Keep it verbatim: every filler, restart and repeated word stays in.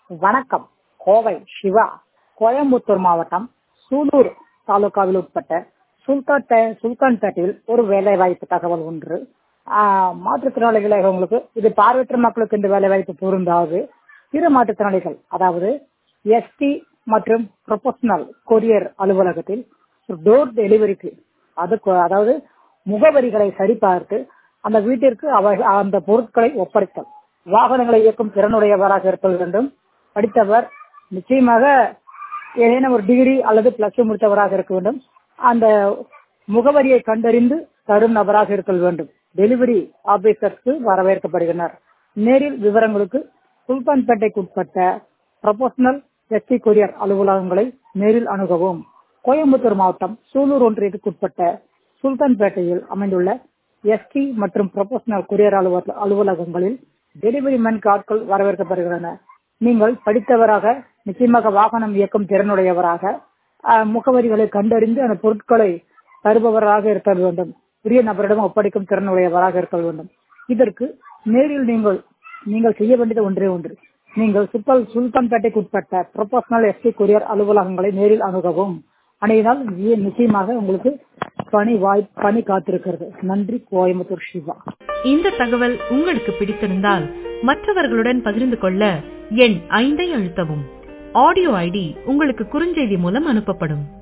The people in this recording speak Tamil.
வணக்கம். கோவை சிவா. கோயம்புத்தூர் மாவட்டம் சூலூர் தாலுகாவில் உட்பட்ட சுல்தான் சுல்தான்பேட்டையில் ஒரு வேலை வாய்ப்பு தகவல் ஒன்று. ஆஹ் மாற்றுத்திறனாளிகளுக்கு இது பார்வையற்ற மக்களுக்கு இந்த வேலை வாய்ப்பு பொருந்தாது. பிற மாற்றுத்திறனாளிகள் அதாவது எஸ்டி மற்றும் ப்ரொபஷனல் கொரியர் அலுவலகத்தில் டோர் டெலிவரிக்கு அதுக்கு அதாவது முகவரிகளை சரிபார்த்து அந்த வீட்டிற்கு அவை அந்த பொருட்களை ஒப்படைத்தல். வாகனங்களை இயக்கும் திறனுடையவராக இருத்தல் வேண்டும். படித்தவர் நிச்சயமாக ஏதேனும் ஒரு டிகிரி அல்லது பிளஸ் டூ முடித்தவராக இருக்க வேண்டும். அந்த முகவரியை கண்டறிந்து தரும் நபராக இருத்தல் வேண்டும். டெலிவரி ஆபீசருக்கு வரவேற்கப்படுகின்றனர். நேரில் விவரங்களுக்கு சுல்தான்பேட்டைக்கு உட்பட்ட ப்ரொபஷனல் எஸ்டி கொரியர் அலுவலகங்களை நேரில் அணுகவும். கோயம்புத்தூர் மாவட்டம் சூலூர் ஒன்றியத்துக்கு உட்பட்ட சுல்தான்பேட்டையில் அமைந்துள்ள எஸ்டி மற்றும் ப்ரொபஷனல் கொரியர் அலுவலகங்களில் டெலிவரி மேன் ஆட்கள் வரவேற்கப்படுகின்றனர். நீங்கள் படித்தவராக நிச்சயமாக வாகனம் இயக்கும் திறனுடையவராக முகவரிகளை கண்டறிந்து அந்த பொருட்களை தருபவராக இருக்க வேண்டும். உரிய நபரிடம் ஒப்படைக்கும் திறனுடையவராக இருக்க வேண்டும். இதற்கு நேரில் நீங்கள் நீங்கள் செய்ய வேண்டியது ஒன்றே ஒன்று. நீங்கள் சுல்தான் சுல்தான்பேட்டைக்கு உட்பட்ட ப்ரொபஷனல் எஸ்டி கொரியர் அலுவலகங்களை நேரில் அணுகவும். அனைவரால் நிச்சயமாக உங்களுக்கு பணி வாய்ப்பு பணி காத்திருக்கிறது. நன்றி. கோயம்புத்தூர் சிவா. இந்த தகவல் உங்களுக்கு பிடித்திருந்தால் மற்றவர்களுடன் பகிர்ந்து கொள்ள எண் ஐந்தை அழுத்தவும். ஆடியோ ஐடி உங்களுக்கு குறுஞ்செய்தி மூலம் அனுப்பப்படும்.